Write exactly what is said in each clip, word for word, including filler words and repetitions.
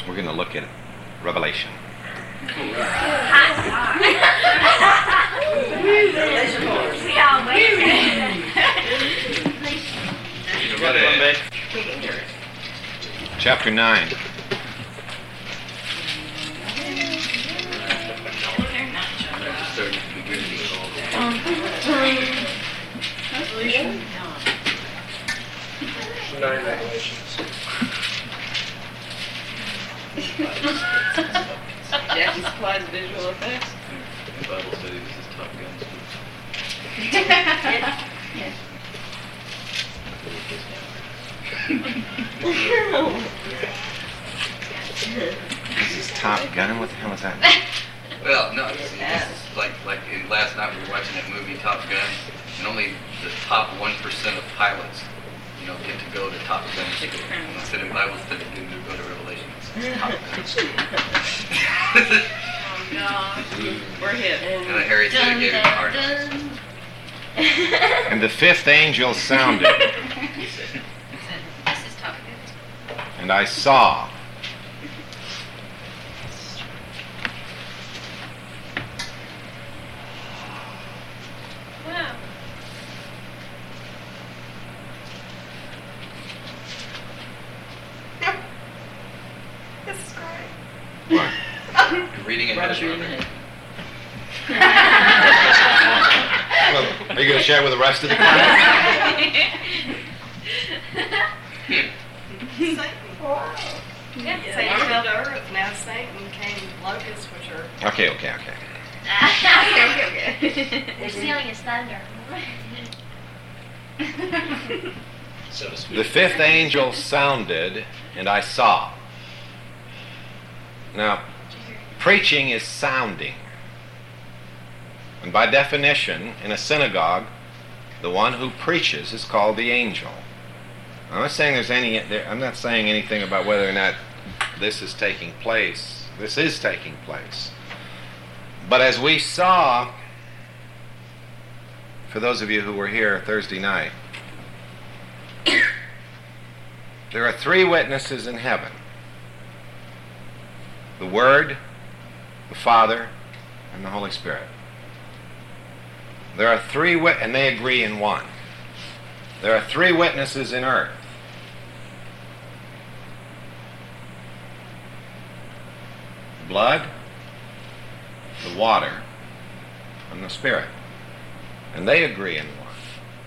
We're going to look at Revelation. Chapter nine. Nine Revelations. Jackie supplies visual effects. The Bible study, this is Top Gun. This is Top Gun? What the hell is that? Well, no, see, this is like like in, last night we were watching that movie Top Gun, and only the top one percent of pilots, you know, get to go to Top Gun. Instead of Bible study, get to go to Revelation. It's Top Gun. Oh gosh, we're hit. And then Harry said he gave him a heart. And the fifth angel sounded, This is Top Gun. and I saw. Wow. This is great. What? You're reading it as you're reading. Well, are you going to share with the rest of the class? Wow. Yeah, Satan fell to earth, now Satan came locusts, which are... Okay, okay, okay. okay, okay. They're stealing his thunder. So to speak. The fifth angel sounded, and I saw. Now, preaching is sounding. And by definition, in a synagogue, the one who preaches is called the angel. I'm not saying there's any. I'm not saying anything about whether or not this is taking place. This is taking place. But as we saw, for those of you who were here Thursday night, there are three witnesses in heaven: the Word, the Father, and the Holy Spirit. There are three, wit- and they agree in one. There are three witnesses in earth. Blood, the water, and the Spirit. And they agree in one.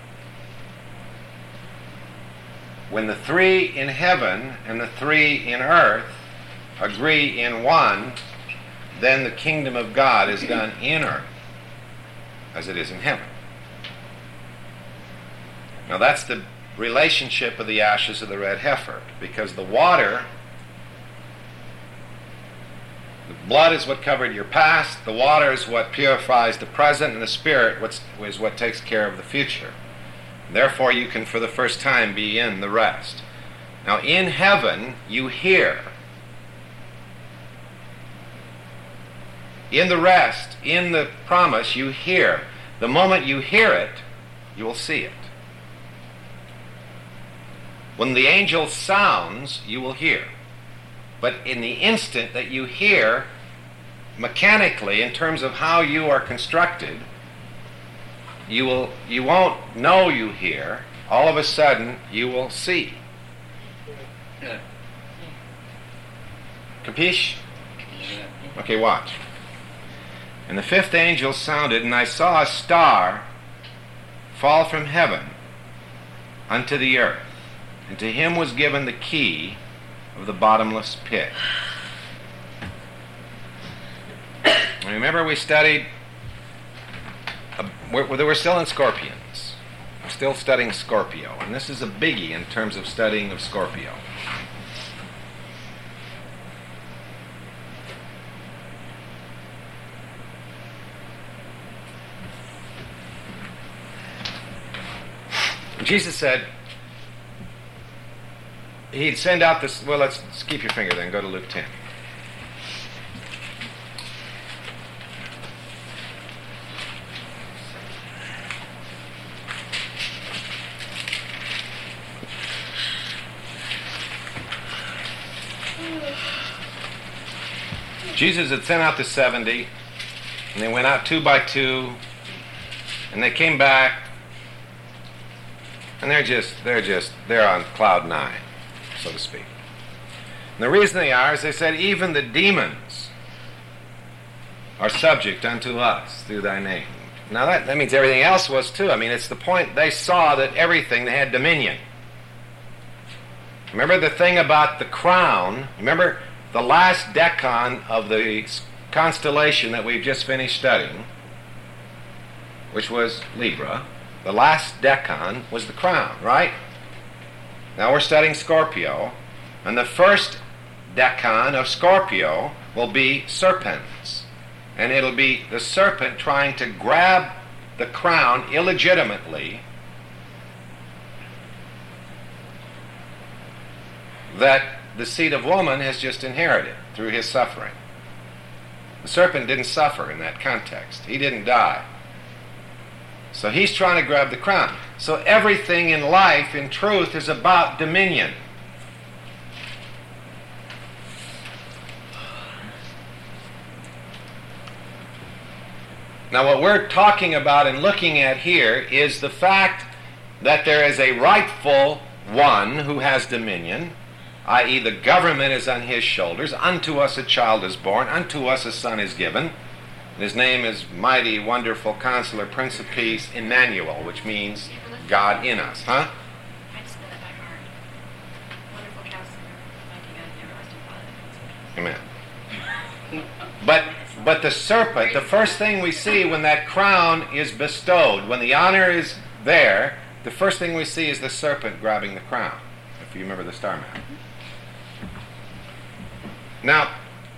When the three in heaven and the three in earth agree in one, then the kingdom of God is done in earth as it is in heaven. Now that's the relationship of the ashes of the red heifer, because the water, the blood is what covered your past, the water is what purifies the present, and the Spirit what's, is what takes care of the future. Therefore you can for the first time be in the rest. Now in heaven you hear. In the rest, in the promise, you hear. The moment you hear it, you will see it. When the angel sounds, you will hear. But in the instant that you hear, mechanically, in terms of how you are constructed, you will you won't know you hear. All of a sudden, you will see. Yeah. Capiche? Yeah. Okay, watch. And the fifth angel sounded, and I saw a star fall from heaven unto the earth, and to him was given the key of the bottomless pit. And remember we studied, uh, we're, we're still in Scorpions. We're still studying Scorpio, and this is a biggie in terms of studying of Scorpio. Jesus said he'd send out this, well, let's, let's keep your finger then, go to Luke ten. Jesus had sent out the seventy, and they went out two by two, and they came back, and they're just, they're just, they're on cloud nine, so to speak. And the reason they are is they said, even the demons are subject unto us through thy name. Now that, that means everything else was too. I mean, it's the point, they saw that everything, they had dominion. Remember the thing about the crown, remember the last decan of the constellation that we've just finished studying, which was Libra. The last decan was the crown, right? Now we're studying Scorpio, and the first decan of Scorpio will be serpents. And it'll be the serpent trying to grab the crown illegitimately that the seed of woman has just inherited through his suffering. The serpent didn't suffer in that context. He didn't die. So he's trying to grab the crown. So everything in life, in truth, is about dominion. Now what we're talking about and looking at here is the fact that there is a rightful one who has dominion, that is the government is on his shoulders. Unto us a child is born, unto us a son is given. His name is Mighty, Wonderful Counselor, Prince of Peace, Emmanuel, which means God in us. Huh? I just know that by heart. Wonderful Counselor, Mighty God, the everlasting Father. Amen. But but the serpent, the first thing we see when that crown is bestowed, when the honor is there, the first thing we see is the serpent grabbing the crown, if you remember the star map. Now,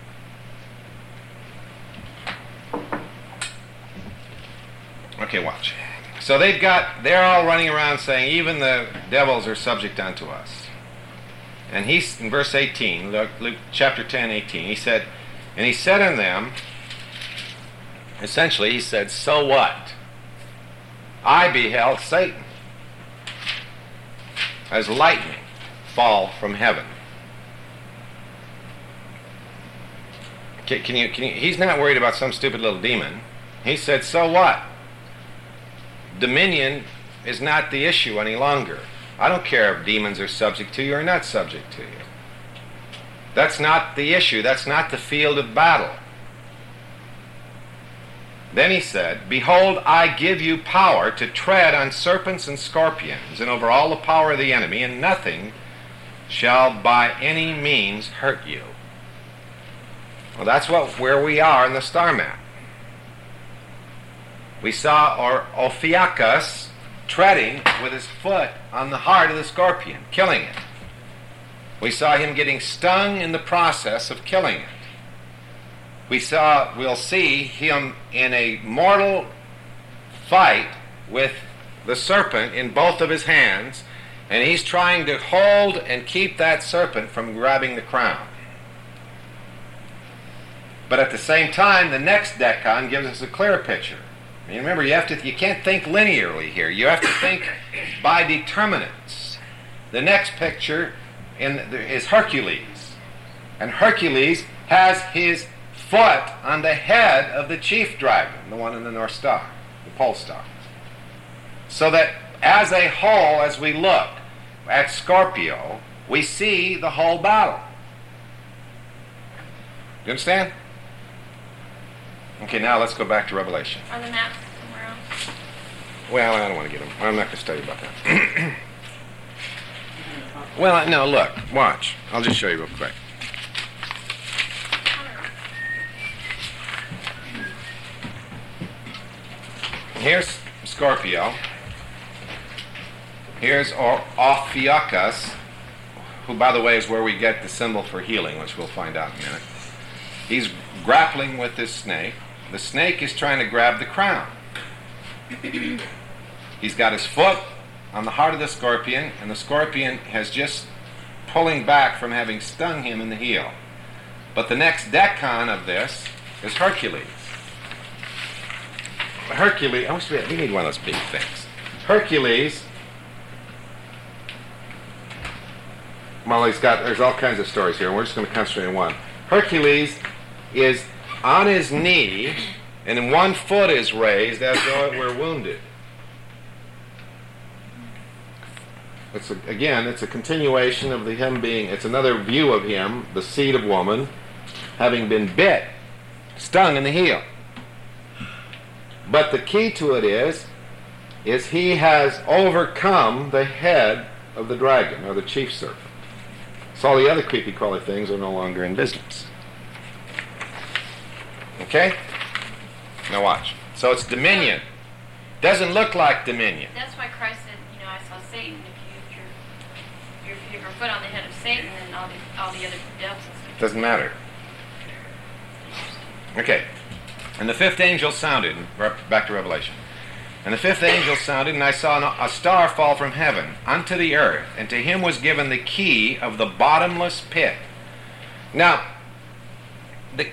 okay, watch. So they've got, they're all running around saying, even the devils are subject unto us. And he's, in verse eighteen, Luke, Luke chapter ten, eighteen, he said, and he said unto them, essentially he said, so what? I beheld Satan as lightning fall from heaven. Can, can you, can you, he's not worried about some stupid little demon. He said, so what? Dominion is not the issue any longer. I don't care if demons are subject to you or not subject to you. That's not the issue. That's not the field of battle. Then he said, behold, I give you power to tread on serpents and scorpions and over all the power of the enemy, and nothing shall by any means hurt you. Well, that's what where we are in the star map. We saw our Ophiuchus treading with his foot on the heart of the scorpion, killing it. We saw him getting stung in the process of killing it. We saw, we'll see him in a mortal fight with the serpent in both of his hands, and he's trying to hold and keep that serpent from grabbing the crown. But at the same time, the next decan gives us a clear picture. And remember, you have to, you can't think linearly here. You have to think by determinants. The next picture in, is Hercules. And Hercules has his foot on the head of the chief dragon, the one in the North Star, the pole star. So that as a whole, as we look at Scorpio, we see the whole battle. You understand? Okay, now let's go back to Revelation. Are the maps somewhere else? Well, I don't want to get them. I'm not going to study about that. Well, no, look, watch. I'll just show you real quick. Here's Scorpio. Here's Ophiuchus, who, by the way, is where we get the symbol for healing, which we'll find out in a minute. He's grappling with this snake. The snake is trying to grab the crown. He's got his foot on the heart of the scorpion, and the scorpion has just pulling back from having stung him in the heel. But the next decan of this is Hercules. Hercules, I wish we, had, we need one of those big things. Hercules, well, he's got, there's all kinds of stories here, and we're just going to concentrate on one. Hercules is on his knee, and one foot is raised as though it were wounded. It's a, again, it's a continuation of the him being, it's another view of him, the seed of woman, having been bit, stung in the heel. But the key to it is, is he has overcome the head of the dragon, or the chief serpent. So all the other creepy crawly things are no longer in business. Okay? Now watch. So it's dominion. Doesn't look like dominion. That's why Christ said, you know, I saw Satan. If you put your, your, your foot on the head of Satan, then all the, all the other devils and stuff. Doesn't matter. Okay. And the fifth angel sounded, back to Revelation. And the fifth angel sounded, and I saw a star fall from heaven unto the earth, and to him was given the key of the bottomless pit. Now, the,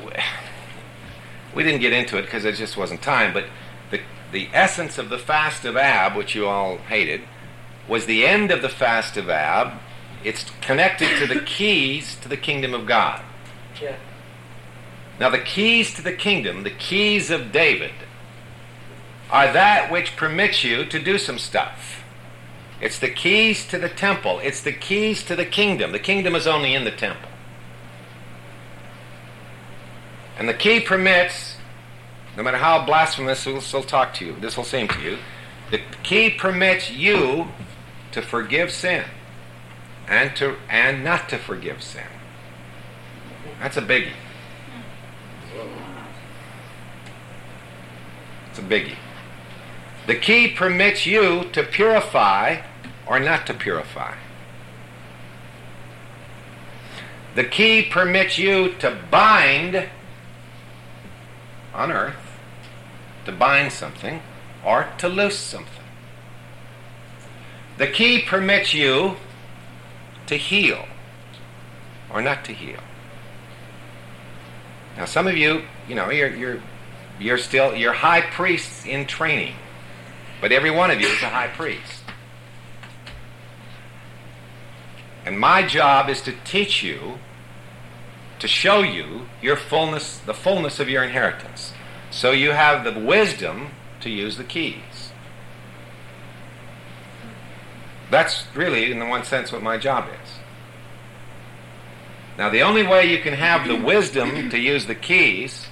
we didn't get into it because it just wasn't time, but the, the essence of the fast of Ab, which you all hated, was the end of the fast of Ab. It's connected to the keys to the kingdom of God. Yeah. Now, the keys to the kingdom, the keys of David, are that which permits you to do some stuff. It's the keys to the temple. It's the keys to the kingdom. The kingdom is only in the temple. And the key permits, no matter how blasphemous this will talk to you, this will seem to you, the key permits you to forgive sin and to and not to forgive sin. That's a biggie. It's a biggie. The key permits you to purify or not to purify. The key permits you to bind on earth, to bind something, or to loose something. The key permits you to heal or not to heal. Now, some of you, you know, you're you're you're still you're high priests in training, but every one of you is a high priest. And my job is to teach you, to show you your fullness, the fullness of your inheritance, so you have the wisdom to use the keys. That's really, in one sense, what my job is. Now, the only way you can have the wisdom to use the keys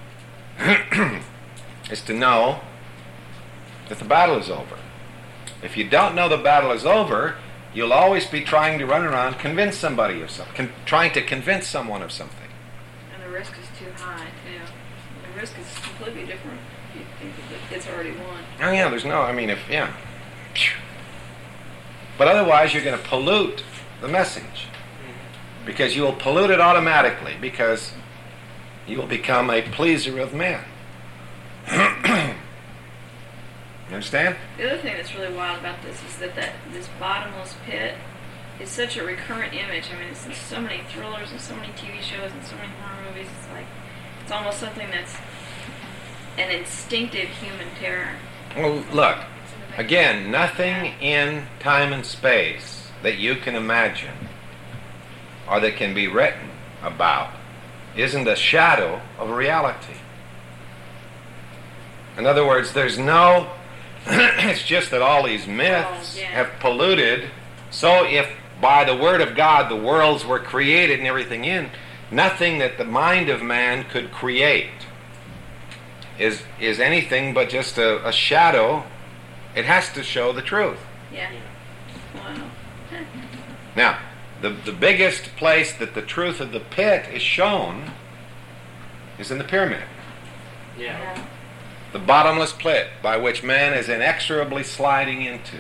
is to know that the battle is over. If you don't know the battle is over, you'll always be trying to run around, convince somebody of something, con- trying to convince someone of something. And the risk is too high, too. The risk is completely different if you think that it's already won. Oh yeah, there's no, I mean, if, yeah. But otherwise, you're going to pollute the message. Because you will pollute it automatically, because you will become a pleaser of men. You understand? The other thing that's really wild about this is that, that this bottomless pit is such a recurrent image. I mean, it's in so many thrillers and so many T V shows and so many horror movies. It's like, it's almost something that's an instinctive human terror. Well, look, again, nothing in time and space that you can imagine or that can be written about isn't a shadow of a reality. In other words, there's no, it's just that all these myths Oh, yeah. have polluted. So if by the word of God the worlds were created and everything in, nothing that the mind of man could create is is anything but just a, a shadow. It has to show the truth. Yeah. Wow. Now, the, the biggest place that the truth of the pit is shown is in the pyramid. Yeah. The bottomless pit by which man is inexorably sliding into.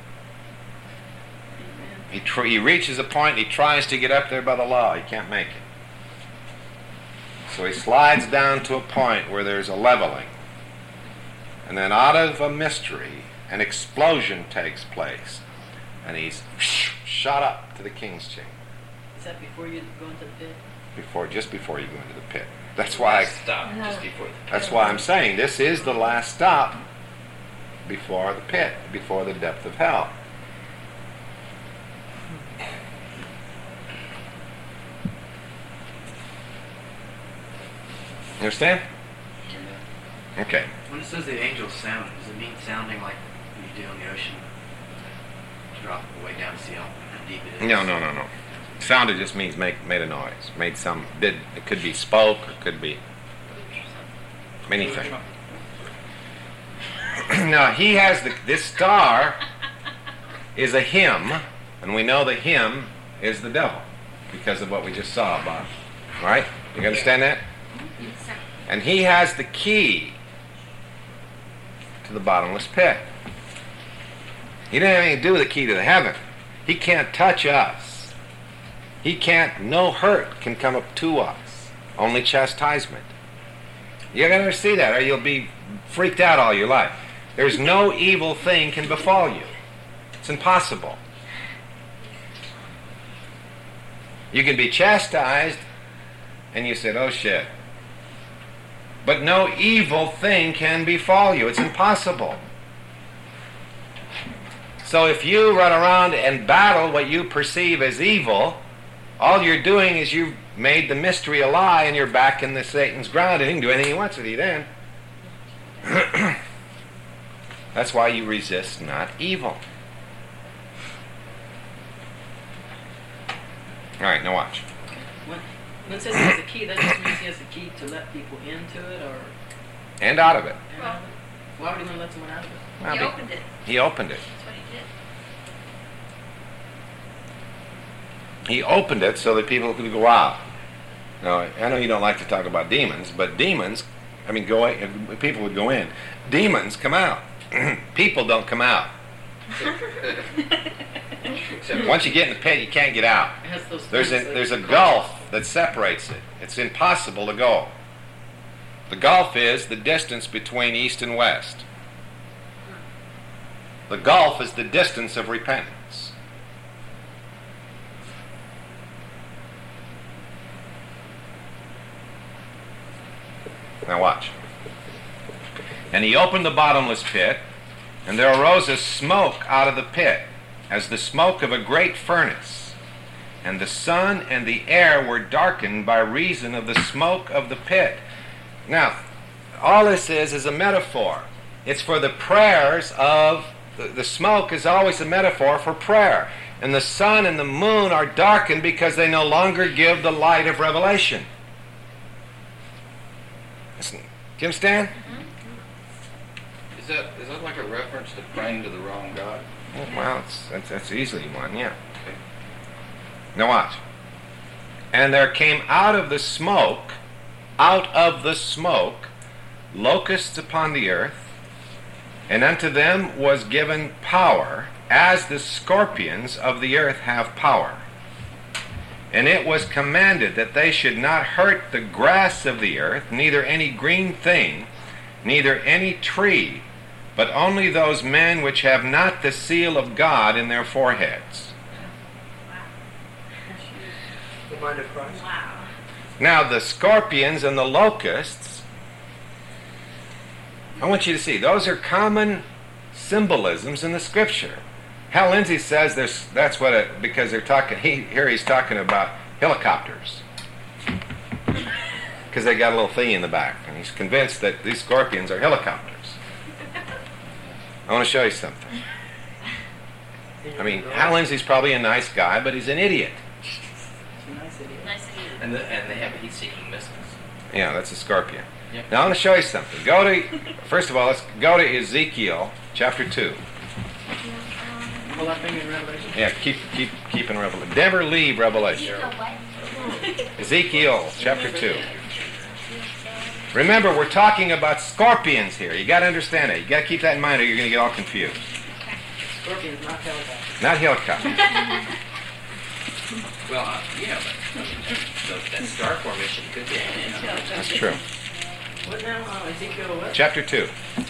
He, tr- he reaches a point, he tries to get up there by the law, he can't make it. So he slides down to a point where there's a leveling. And then out of a mystery, an explosion takes place. And he's shot up to the king's chamber. Is that before you go into the pit? Before, just before you go into the pit. That's why I, Stop just before the that's why I'm saying this is the last stop before the pit, before the depth of hell. You understand? Okay. When it says the angel sounded, does it mean sounding like you do on the ocean? Drop it way down to see how deep it is? No, no, no, no. Sounded just means make made a noise. Made some did it could be spoke, it could be anything. Now he has the this star is a him, and we know the him is the devil because of what we just saw about. All right? You understand that? And he has the key to the bottomless pit. He didn't have anything to do with the key to the heaven. He can't touch us. He can't, no hurt can come up to us. Only chastisement. You're going to see that or you'll be freaked out all your life. There's no evil thing can befall you. It's impossible. You can be chastised and you said, oh shit. But no evil thing can befall you. It's impossible. So if you run around and battle what you perceive as evil, all you're doing is you've made the mystery a lie and you're back in the Satan's ground and he can do anything he wants with you then. That's why you resist not evil. All right, now watch. When, when it says he has a key, that just means he has a key to let people into it, or And out of it. and out of it? Why would he want to let someone out of it? Well, He be- opened it. He opened it. That's what he did. He opened it so that people could go out. Now, I know you don't like to talk about demons, but demons, I mean, go people would go in. Demons come out. People don't come out. Once you get in the pit, you can't get out. It has those There's a, things that- there's a gulf that separates it. It's impossible to go. The gulf is the distance between east and west. The gulf is the distance of repentance. Now watch. And he opened the bottomless pit, and there arose a smoke out of the pit, as the smoke of a great furnace. And the sun and the air were darkened by reason of the smoke of the pit. Now, all this is is a metaphor. It's for the prayers of, the, the smoke is always a metaphor for prayer. And the sun and the moon are darkened because they no longer give the light of revelation. Listen, do you understand? Is that is that like a reference to praying to the wrong God? Well, it's, that's, that's easily one, yeah. Now watch. And there came out of the smoke, out of the smoke, locusts upon the earth, and unto them was given power, as the scorpions of the earth have power. And it was commanded that they should not hurt the grass of the earth, neither any green thing, neither any tree, but only those men which have not the seal of God in their foreheads. The mind of Christ. Wow. Now the scorpions and the locusts, I want you to see, those are common symbolisms in the scripture. Hal Lindsey says there's, that's what it, because they're talking, he, here he's talking about helicopters. Because they got a little thingy in the back, and he's convinced that these scorpions are helicopters. I want to show you something. I mean, Hal Lindsey's probably a nice guy, but he's an idiot. It's a nice idiot. Nice of you. And, the, and they have heat-seeking missiles. Yeah, that's a scorpion. Yeah. Now I want to show you something. Go to, first of all, let's go to Ezekiel chapter two. Pull that thing in Revelation. Yeah, keep keep keep in Revelation. Never leave Revelation. Ezekiel chapter two. Remember, we're talking about scorpions here. You got to understand it. You got to keep that in mind, or you're going to get all confused. Scorpions, not helicopters. Not helicopter. Well, uh, yeah, but the, that star formation could be. You know, That's true. What now? Uh, Ezekiel what? Chapter two.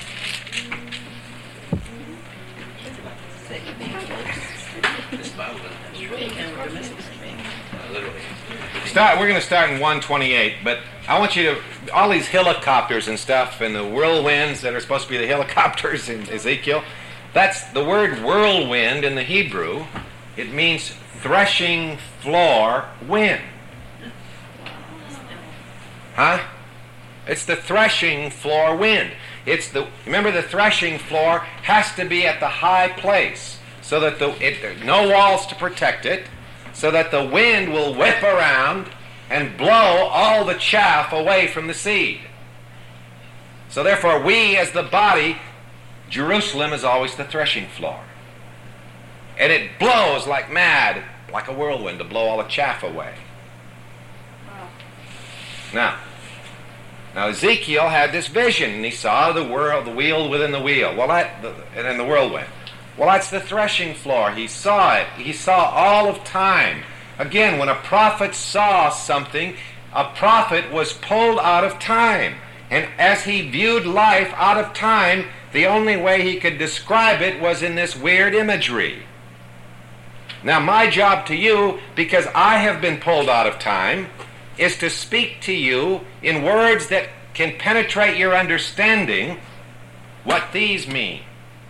this Bible doesn't have You really can't look at missiles. uh, literally. Start. We're going to start in one twenty-eight, but I want you to all these helicopters and stuff and the whirlwinds that are supposed to be the helicopters in Ezekiel. That's the word whirlwind in the Hebrew. It means threshing floor wind. Huh? It's the threshing floor wind. It's the remember the threshing floor has to be at the high place so that the it, there are no walls to protect it, so that the wind will whip around and blow all the chaff away from the seed. So therefore, we as the body, Jerusalem is always the threshing floor. And it blows like mad, like a whirlwind, to blow all the chaff away. Wow. Now, now Ezekiel had this vision, and he saw the world, the wheel within the wheel. Well, that, the, and then the whirlwind. Well, that's the threshing floor. He saw it. He saw all of time. Again, when a prophet saw something, a prophet was pulled out of time. And as he viewed life out of time, the only way he could describe it was in this weird imagery. Now, my job to you, because I have been pulled out of time, is to speak to you in words that can penetrate your understanding what these mean.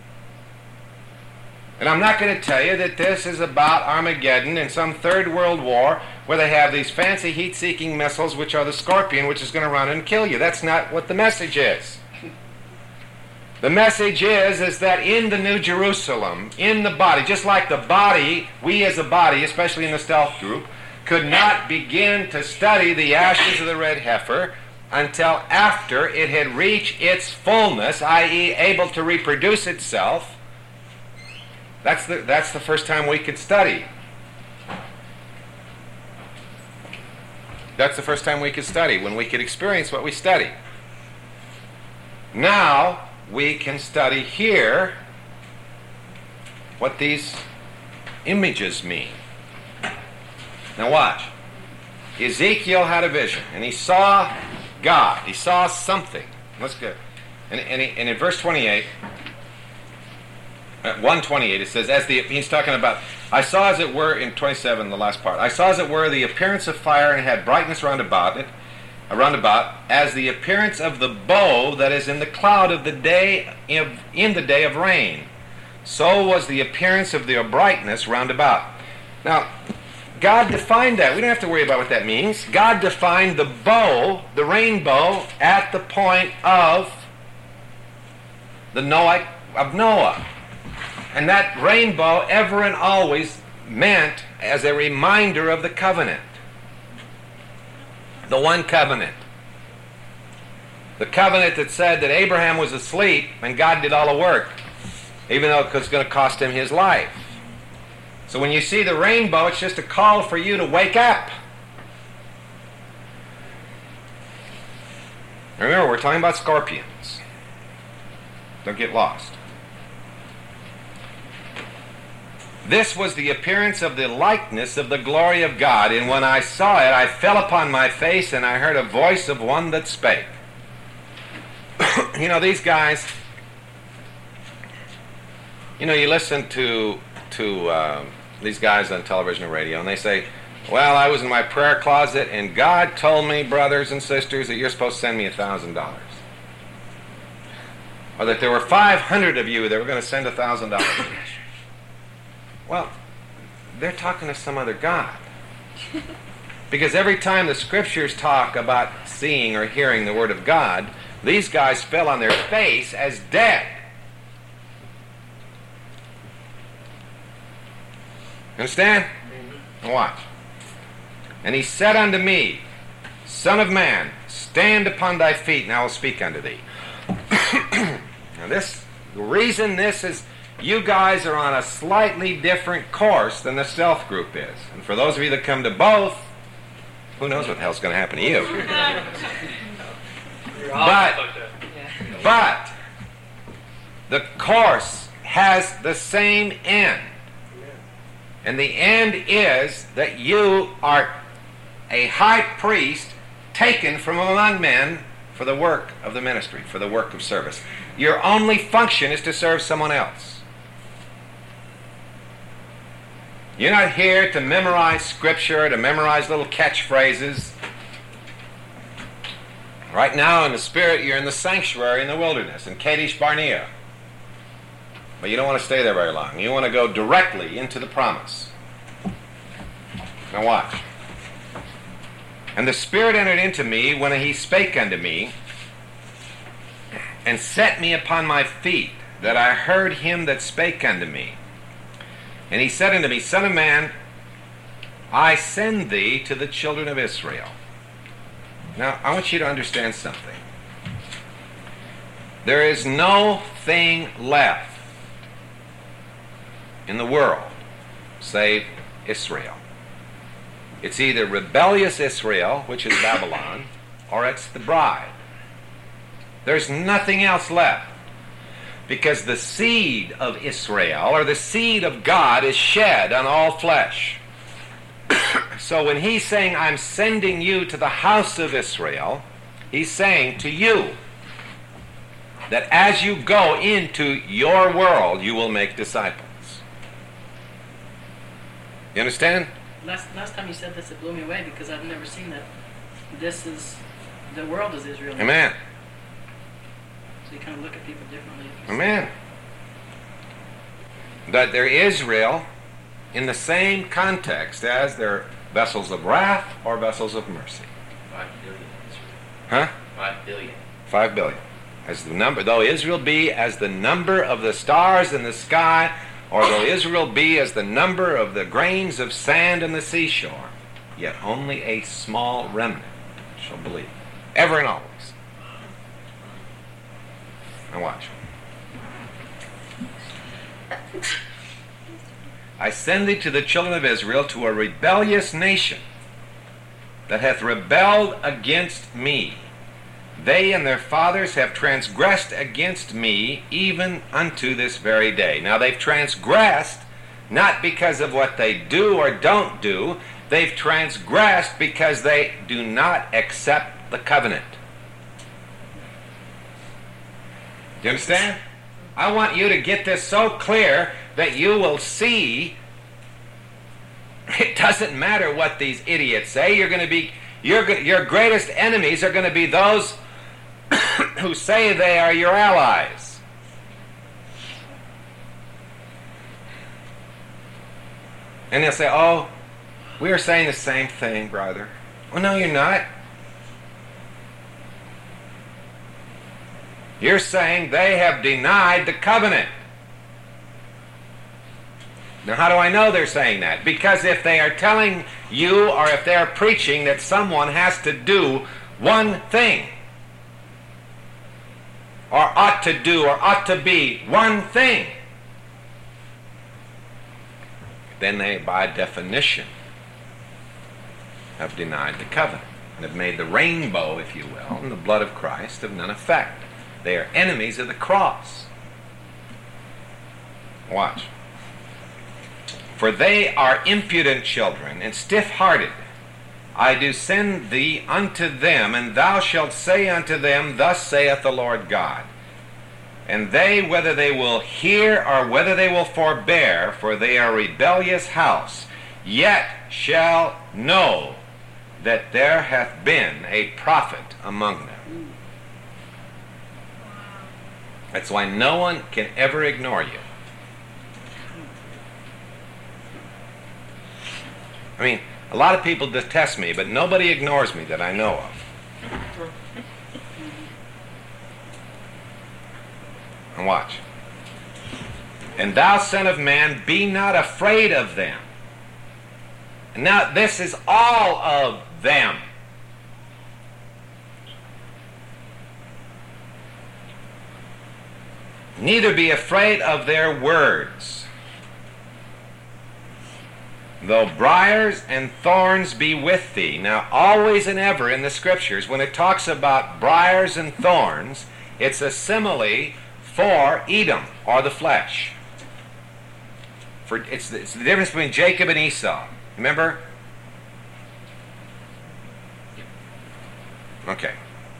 And I'm not going to tell you that this is about Armageddon and some third world war where they have these fancy heat-seeking missiles, which are the Scorpion, which is going to run and kill you. That's not what the message is. The message is, is that in the New Jerusalem, in the body, just like the body, we as a body, especially in the stealth group, could not begin to study the ashes of the red heifer until after it had reached its fullness, that is able to reproduce itself. That's the, that's the first time we could study. That's the first time we could study, when we could experience what we study. Now we can study here what these images mean. Now watch. Ezekiel had a vision, and he saw God. He saw something. Let's go. And, and, he, and in verse twenty-eight, uh, one twenty-eight, it says, as the he's talking about, I saw as it were, in twenty-seven, the last part, I saw as it were the appearance of fire, and it had brightness round about it, round about, as the appearance of the bow that is in the cloud of the day of, in the day of rain. So was the appearance of the brightness round about. Now, God defined that. We don't have to worry about what that means. God defined the bow, the rainbow, at the point of the Noah of Noah. And that rainbow ever and always meant as a reminder of the covenant. The one covenant. The covenant that said that Abraham was asleep and God did all the work, even though it was going to cost him his life. So when you see the rainbow, it's just a call for you to wake up. Remember, we're talking about scorpions. Don't get lost. This was the appearance of the likeness of the glory of God, and when I saw it, I fell upon my face, and I heard a voice of one that spake. You know, these guys, you know, you listen to to uh, these guys on television and radio, and they say, well, I was in my prayer closet, and God told me, brothers and sisters, that you're supposed to send me a thousand dollars. Or that there were five hundred of you that were going to send a thousand dollars. Well, they're talking to some other God. Because every time the scriptures talk about seeing or hearing the word of God, these guys fell on their face as dead. Understand? Mm-hmm. Watch. And he said unto me, Son of man, stand upon thy feet, and I will speak unto thee. Now this, the reason this is, you guys are on a slightly different course than the stealth group is. And for those of you that come to both, who knows what the hell's going to happen to you. but, but, the course has the same end. And the end is that you are a high priest taken from among men for the work of the ministry, for the work of service. Your only function is to serve someone else. You're not here to memorize scripture, to memorize little catchphrases. Right now in the spirit, you're in the sanctuary in the wilderness, in Kadesh Barnea. But you don't want to stay there very long. You want to go directly into the promise. Now watch. And the Spirit entered into me when he spake unto me, and set me upon my feet, that I heard him that spake unto me. And he said unto me, Son of man, I send thee to the children of Israel. Now, I want you to understand something. There is no thing left in the world save Israel. It's either rebellious Israel, which is Babylon, or it's the bride. There's nothing else left, because the seed of Israel, or the seed of God, is shed on all flesh. So when he's saying, I'm sending you to the house of Israel, he's saying to you that as you go into your world, you will make disciples. You understand? Last last time you said this, it blew me away because I've never seen that. This is, the world is Israel. Amen. So you kind of look at people differently. Amen. That they're Israel in the same context as they're vessels of wrath or vessels of mercy. Five billion. Huh? Five billion. Five billion. As the number, though Israel be as the number of the stars in the sky, or though Israel be as the number of the grains of sand in the seashore, yet only a small remnant shall believe, ever and always. Now watch. I send thee to the children of Israel, to a rebellious nation that hath rebelled against me. They and their fathers have transgressed against me even unto this very day. Now they've transgressed not because of what they do or don't do. They've transgressed because they do not accept the covenant. Do you understand? I want you to get this so clear that you will see it doesn't matter what these idiots say. You're going to be your your greatest enemies are going to be those who say they are your allies. And they'll say, "Oh, we are saying the same thing, brother." Well, no, you're not. You're saying they have denied the covenant. Now, how do I know they're saying that? Because if they are telling you, or if they're preaching that someone has to do one thing, or ought to do, or ought to be one thing, then they, by definition, have denied the covenant and have made the rainbow, if you will, and the blood of Christ of none effect. They are enemies of the cross. Watch. For they are impudent children and stiff-hearted. I do send thee unto them, and thou shalt say unto them, Thus saith the Lord God. And they, whether they will hear or whether they will forbear, for they are a rebellious house, yet shall know that there hath been a prophet among them. That's why no one can ever ignore you. I mean, a lot of people detest me, but nobody ignores me that I know of. And watch. And thou, son of man, be not afraid of them. And now this is all of them. Neither be afraid of their words. Though briars and thorns be with thee. Now, always and ever in the Scriptures, when it talks about briars and thorns, it's a simile for Edom, or the flesh. For it's, it's the difference between Jacob and Esau. Remember? Okay.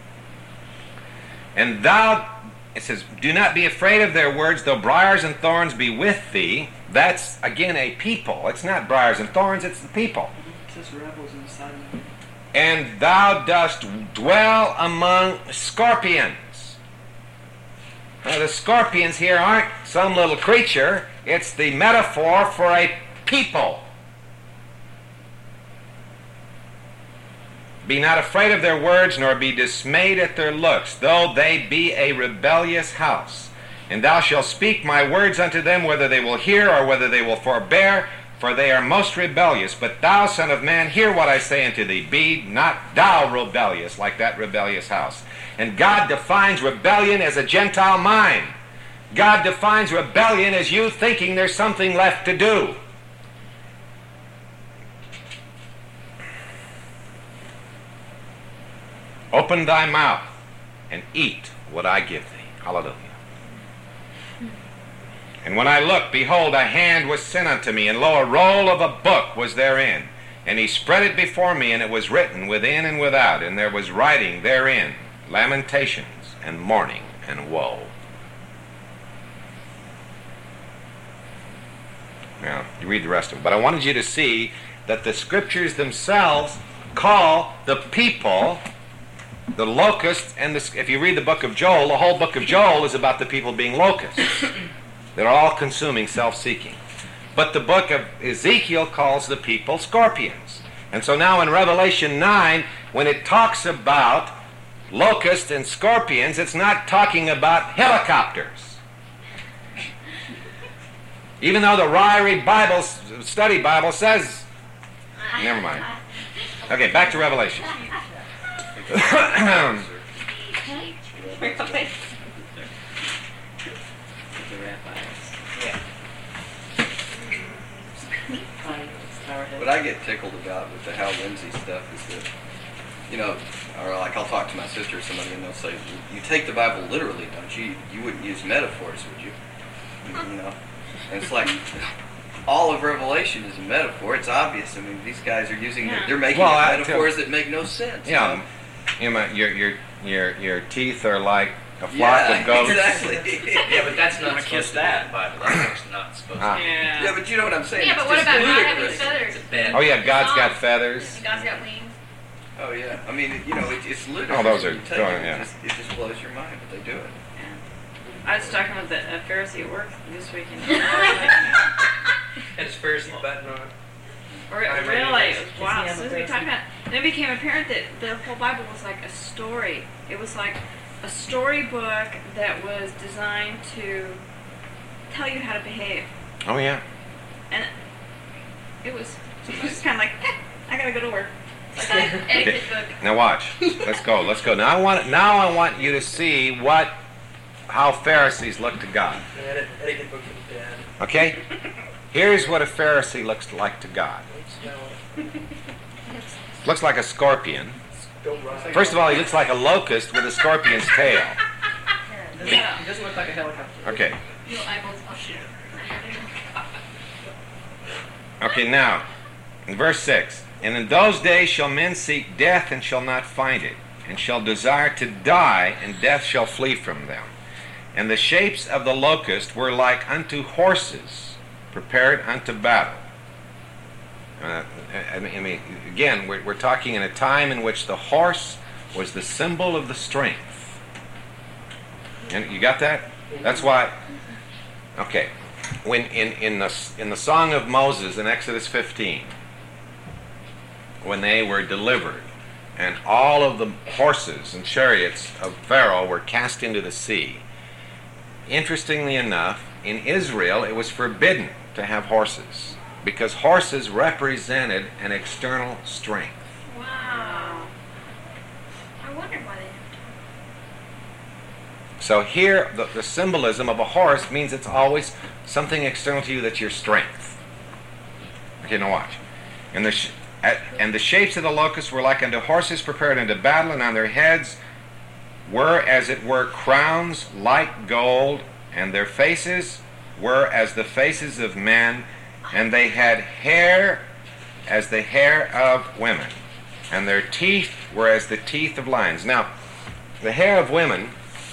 And thou, it says, do not be afraid of their words, though briars and thorns be with thee. That's, again, a people. It's not briars and thorns, it's the people. It says rebels inside of them. And thou dost dwell among scorpions. Now, the scorpions here aren't some little creature. It's the metaphor for a people. Be not afraid of their words, nor be dismayed at their looks, though they be a rebellious house. And thou shalt speak my words unto them, whether they will hear or whether they will forbear, for they are most rebellious. But thou, son of man, hear what I say unto thee. Be not thou rebellious like that rebellious house. And God defines rebellion as a Gentile mind. God defines rebellion as you thinking there's something left to do. Open thy mouth and eat what I give thee. Hallelujah. And when I looked, behold, a hand was sent unto me, and lo, a roll of a book was therein. And he spread it before me, and it was written within and without, and there was writing therein, lamentations and mourning and woe. Now, you read the rest of it. But I wanted you to see that the scriptures themselves call the people the locusts, and the, if you read the book of Joel, the whole book of Joel is about the people being locusts. They're all consuming, self-seeking. But the book of Ezekiel calls the people scorpions. And so now in Revelation nine, when it talks about locusts and scorpions, it's not talking about helicopters. Even though the Ryrie Bible, Study Bible says, never mind. Okay, back to Revelation. What I get tickled about with the Hal Lindsey stuff is that, you know, or like I'll talk to my sister or somebody and they'll say, you take the Bible literally, don't you? You wouldn't use metaphors, would you? You know? And it's like, all of Revelation is a metaphor. It's obvious. I mean, these guys are using, Yeah. they're making Well, up I- metaphors that make no sense. Yeah, You know? you know, your, your, your, your teeth are like a flock Yeah, of goats. exactly. Yeah, but that's not Wanna supposed kiss to that. be in the Bible. That's not supposed Ah. to be. Yeah. Yeah, but you know what I'm saying? Yeah, It's but what just about not having ludicrous. feathers? It's a bad. Oh yeah, God's got God's- feathers. God's got wings. Oh yeah, I mean, you know, it, it's ludicrous. Oh, those are when you take going, it. yeah. It just, it just blows your mind, but they do it. I was talking with a, a Pharisee at work this weekend. It's Pharisee button on. Or it I really, remember it this. was wild. Is As he soon as on we the talked about it, then it became apparent that the whole Bible was like a story. It was like a storybook that was designed to tell you how to behave. Oh yeah. And it was, it was just kind of like, eh, I gotta go to work. It's like an etiquette book. Now watch. Let's go. Let's go. Now I want. Now I want you to see what, how Pharisees look to God. Etiquette book is bad. Okay. Here's what a Pharisee looks like to God. Looks like a scorpion. First of all, he looks like a locust with a scorpion's tail. He doesn't look like a helicopter. Okay. Your eyeballs are shit. Okay. Now, in verse six. And in those days shall men seek death and shall not find it, and shall desire to die, and death shall flee from them. And the shapes of the locust were like unto horses prepared unto battle. Uh, I mean, I mean, again, we're, we're talking in a time in which the horse was the symbol of the strength. And you got that? That's why. Okay, when in in the in the Song of Moses in Exodus fifteen. When they were delivered, and all of the horses and chariots of Pharaoh were cast into the sea. Interestingly enough, in Israel it was forbidden to have horses, because horses represented an external strength. Wow. I wondered why they didn't. So here, the, the symbolism of a horse means it's always something external to you that's your strength. Okay, now watch. And the sh- And the shapes of the locusts were like unto horses prepared unto battle, and on their heads were as it were crowns like gold, and their faces were as the faces of men, and they had hair as the hair of women, and their teeth were as the teeth of lions. Now, the hair of women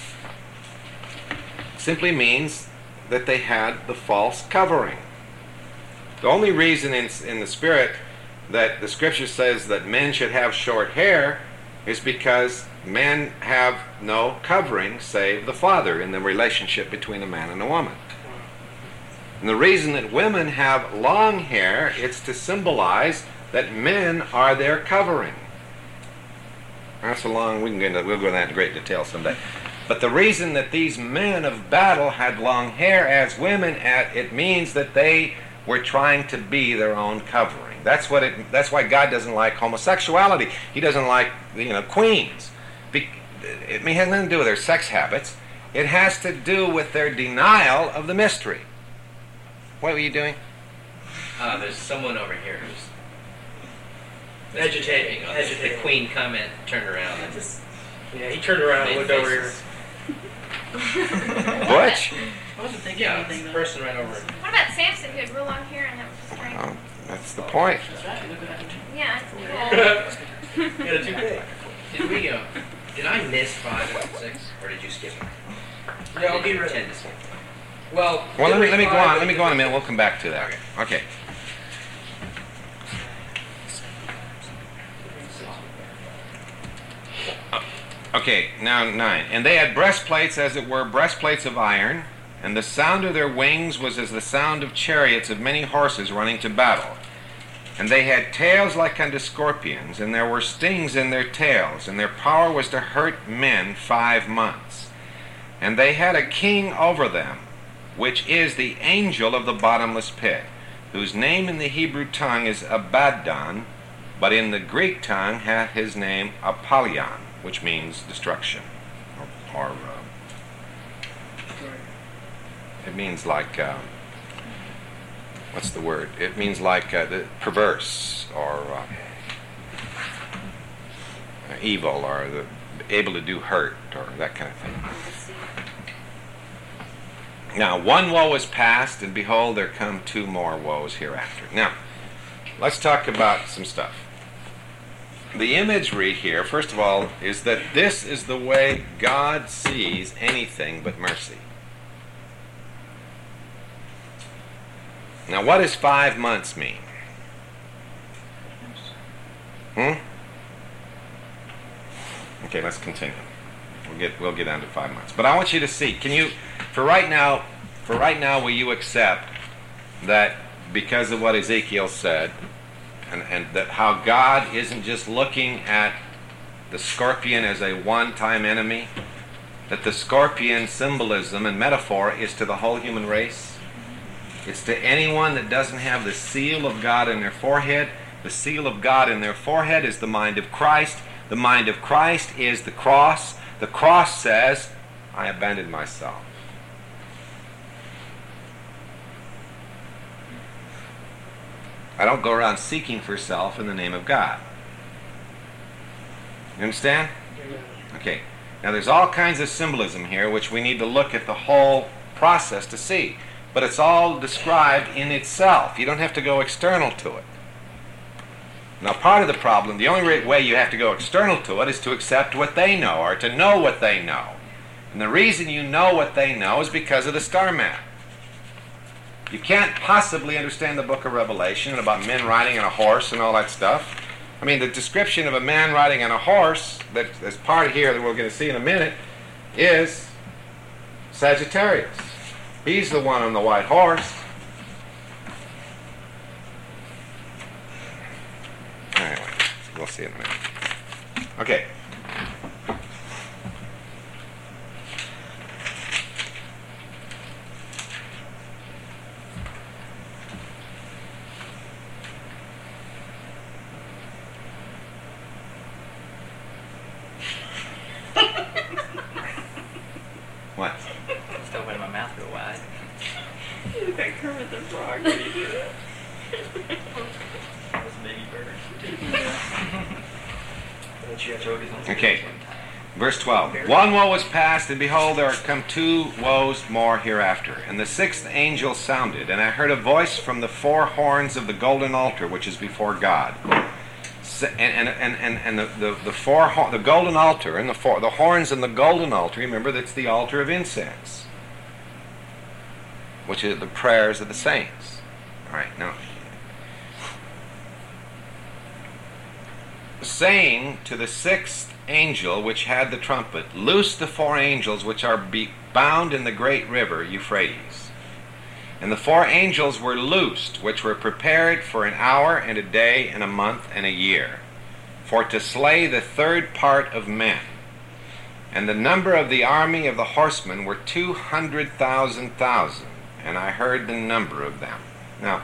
simply means that they had the false covering. The only reason in, in the Spirit that the Scripture says that men should have short hair is because men have no covering save the Father in the relationship between a man and a woman. And the reason that women have long hair, it's to symbolize that men are their covering. That's a long, we can get into, we'll go into that in great detail someday. But the reason that these men of battle had long hair as women, it means that they were trying to be their own covering. That's what it. That's why God doesn't like homosexuality. He doesn't like, you know, queens. Be, it has nothing to do with their sex habits. It has to do with their denial of the mystery. What were you doing? Uh, there's someone over here who's Agitating. on this. Agitating. The Queen comment turned around and Just, yeah, he turned around and made looked over here. faces. Butch? I wasn't thinking Yeah, anything the though. person right over. What about Samson who had real long hair and that was just strange? Oh, that's the point. That's right. Look what happened. Yeah, it's cool. He had a toupee. Did we? Uh, did I miss five and six, or did you skip them? No, I he didn't read intend to skip them. Well, Well, let me, let me go five, on. Let me go on a minute. We'll come back to that. Okay. Okay, now nine. And they had breastplates, as it were, breastplates of iron, and the sound of their wings was as the sound of chariots of many horses running to battle. And they had tails like unto scorpions, and there were stings in their tails, and their power was to hurt men five months. And they had a king over them, which is the angel of the bottomless pit, whose name in the Hebrew tongue is Abaddon, but in the Greek tongue hath his name Apollyon, which means destruction, or, or uh, it means like, uh, what's the word? It means like uh, the perverse, or uh, evil, or the, able to do hurt, or that kind of thing. Now, one woe is past, and behold, there come two more woes hereafter. Now, let's talk about some stuff. The imagery here, first of all, is that this is the way God sees anything but mercy. Now, what does five months mean? Hmm? Okay, let's continue. We'll get we'll get down to five months. But I want you to see. Can you, for right now, for right now, will you accept that because of what Ezekiel said, and, and that how God isn't just looking at the scorpion as a one-time enemy, that the scorpion symbolism and metaphor is to the whole human race? It's to anyone that doesn't have the seal of God in their forehead. The seal of God in their forehead is the mind of Christ. The mind of Christ is the cross. The cross says, I abandoned myself. I don't go around seeking for self in the name of God. You understand? Okay. Now there's all kinds of symbolism here which we need to look at the whole process to see. But it's all described in itself. You don't have to go external to it. Now part of the problem, the only way you have to go external to it is to accept what they know, or to know what they know. And the reason you know what they know is because of the star map. You can't possibly understand the book of Revelation about men riding on a horse and all that stuff. I mean, the description of a man riding on a horse, that, that's part of here that we're going to see in a minute, is Sagittarius. He's the one on the white horse. Anyway, we'll see in a minute. Okay. What? Just opening my mouth real wide. You look like Kermit the Frog when you do that. That was a baby bird. Okay. Verse twelve. One woe was past, and behold, there are come two woes more hereafter. And the sixth angel sounded, and I heard a voice from the four horns of the golden altar, which is before God. And and and and, and the, the, the four the golden altar and the four the horns in the golden altar. Remember, that's the altar of incense, which is the prayers of the saints. All right, now. Saying to the sixth angel which had the trumpet, loose the four angels which are be bound in the great river Euphrates. And the four angels were loosed, which were prepared for an hour and a day and a month and a year. for to slay the third part of men. And the number of the army of the horsemen were two hundred thousand thousand, and I heard the number of them. Now,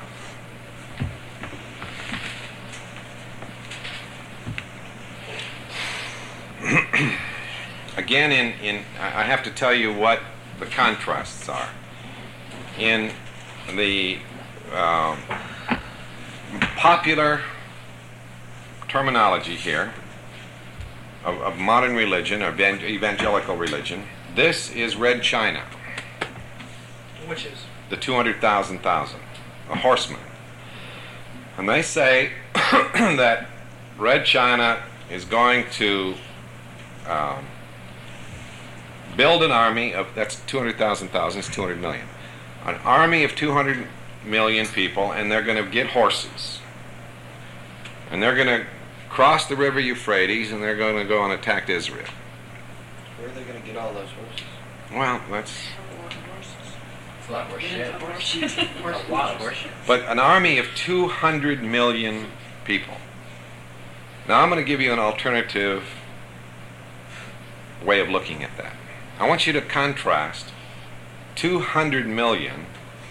again, in, in I have to tell you what the contrasts are. In the um, popular terminology here of, of modern religion, or evangelical religion, this is Red China. Which is? The two hundred thousand thousand, a horseman. And they say that Red China is going to um, build an army of, that's two hundred thousand thousand, it's two hundred million. An army of two hundred million people, and they're going to get horses. And they're going to cross the river Euphrates, and they're going to go and attack Israel. Where are they going to get all those horses? Well, that's... It's a lot more shit. A lot more shit. But an army of two hundred million people. Now I'm going to give you an alternative way of looking at that. I want you to contrast two hundred million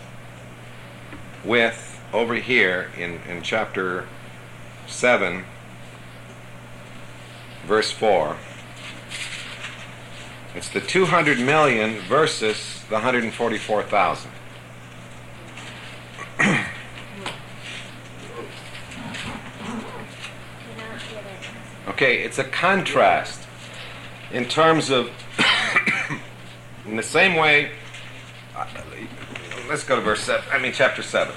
with, over here in, in chapter seven, verse four. It's the two hundred million versus the one hundred forty-four thousand. Okay, it's a contrast in terms of, in the same way, uh, let's go to verse seven, I mean chapter seven.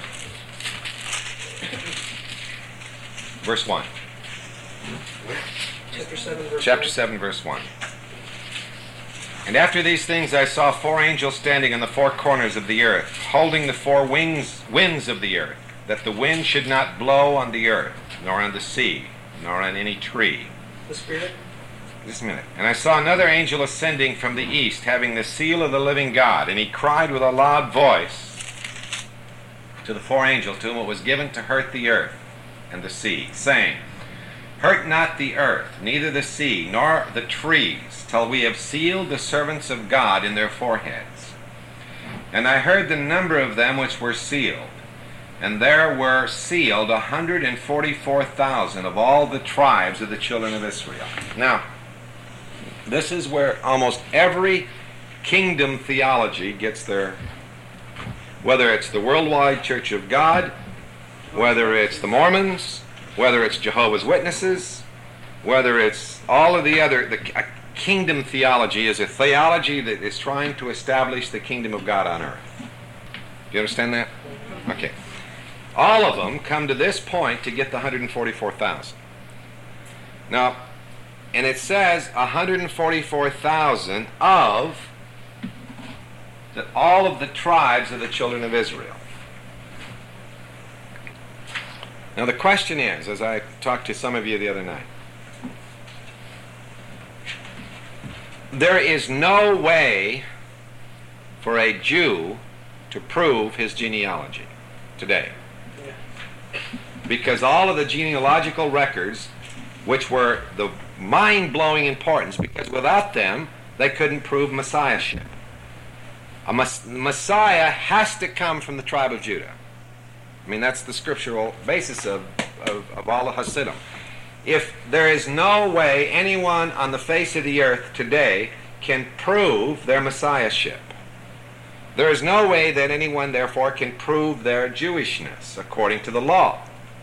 Verse one. Chapter seven, verse Chapter one. seven, verse one. And after these things I saw four angels standing on the four corners of the earth, holding the four wings, winds of the earth, that the wind should not blow on the earth, nor on the sea, nor on any tree. The Spirit? Just a minute. And I saw another angel ascending from the east, having the seal of the living God, and he cried with a loud voice to the four angels to whom it was given to hurt the earth and the sea, saying, Hurt not the earth, neither the sea, nor the trees, till we have sealed the servants of God in their foreheads. And I heard the number of them which were sealed, and there were sealed a hundred and forty-four thousand of all the tribes of the children of Israel. Now, this is where almost every kingdom theology gets their, whether it's the Worldwide Church of God, whether it's the Mormons, whether it's Jehovah's Witnesses, whether it's all of the other, the uh, kingdom theology is a theology that is trying to establish the kingdom of God on earth. Do you understand that? Okay. All of them come to this point to get the one hundred forty-four thousand. Now, and it says one hundred forty-four thousand of the, all of the tribes of the children of Israel. Now the question is, as I talked to some of you the other night, there is no way for a Jew to prove his genealogy today. Because all of the genealogical records, which were the mind-blowing importance, because without them, they couldn't prove messiahship. A mes- Messiah has to come from the tribe of Judah. I mean, that's the scriptural basis of, of, of all the Hasidim. If there is no way anyone on the face of the earth today can prove their messiahship, there is no way that anyone, therefore, can prove their Jewishness according to the law.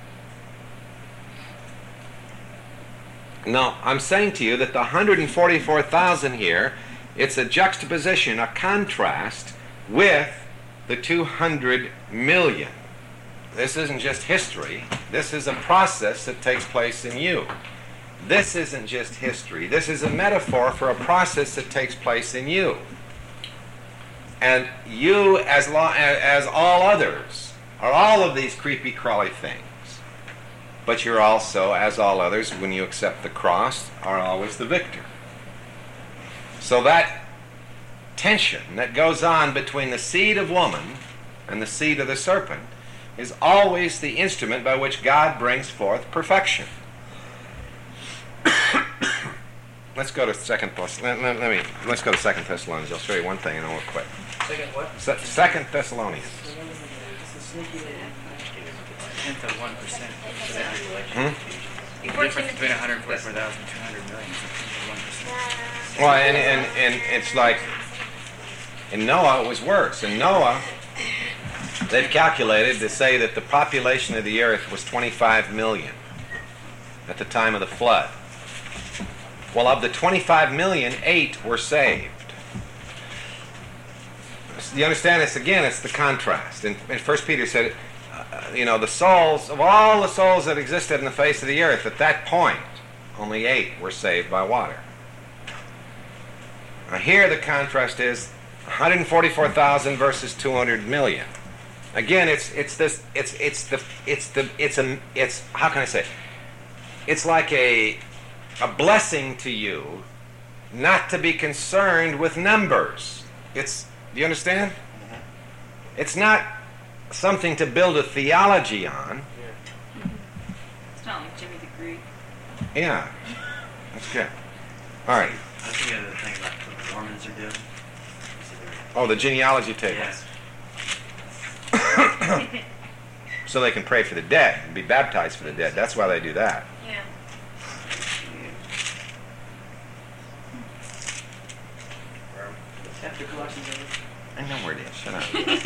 Now, I'm saying to you that the one hundred forty-four thousand here, it's a juxtaposition, a contrast with the two hundred million. This isn't just history. This is a process that takes place in you. This isn't just history. This is a metaphor for a process that takes place in you. And you, as, lo- as all others, are all of these creepy, crawly things. But you're also, as all others, when you accept the cross, are always the victor. So that tension that goes on between the seed of woman and the seed of the serpent is always the instrument by which God brings forth perfection. let's go to Second Thess- let, let, let me let's go to Second Thessalonians. I'll show you one thing and then we'll quit. Second what? Se- Second Thessalonians. Tenth of one percent. Hmm? The difference between one hundred forty-four thousand and two hundred million is a tenth of one percent. Well, and, and and it's like in Noah it was worse. In Noah, they've calculated to say that the population of the earth was twenty-five million at the time of the flood. Well, of the twenty-five million, eight were saved. You understand this? Again, it's the contrast. And, and First Peter said, uh, you know, the souls, of all the souls that existed in the face of the earth, at that point, only eight were saved by water. Now here the contrast is one hundred forty-four thousand versus two hundred million. Again, it's it's this it's it's the it's the it's a it's how can I say? It's like a a blessing to you not to be concerned with numbers. It's do you understand? Mm-hmm. It's not something to build a theology on. Mm-hmm. It's not like Jimmy the Greek. Yeah, that's good. All right. I think the other thing about what the Mormons are doing. Oh, the genealogy table. Yes. So they can pray for the dead and be baptized for the dead. That's why they do that. Yeah. After Colossians. I know where it is. Shut up.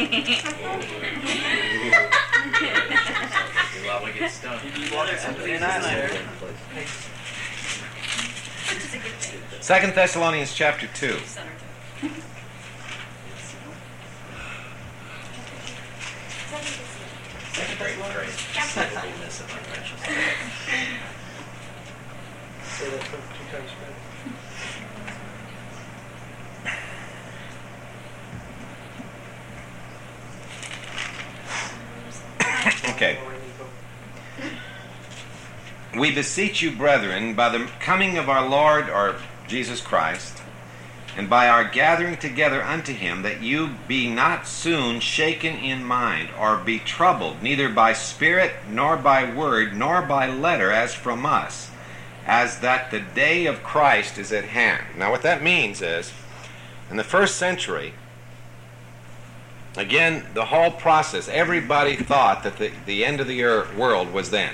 While we get stoned. Second Thessalonians chapter two. Say that two times better. Okay. We beseech you, brethren, by the coming of our Lord, or Jesus Christ, and by our gathering together unto him, that you be not soon shaken in mind, or be troubled, neither by spirit, nor by word, nor by letter, as from us, as that the day of Christ is at hand. Now what that means is, in the first century, again, the whole process, everybody thought that the, the end of the earth, world was then.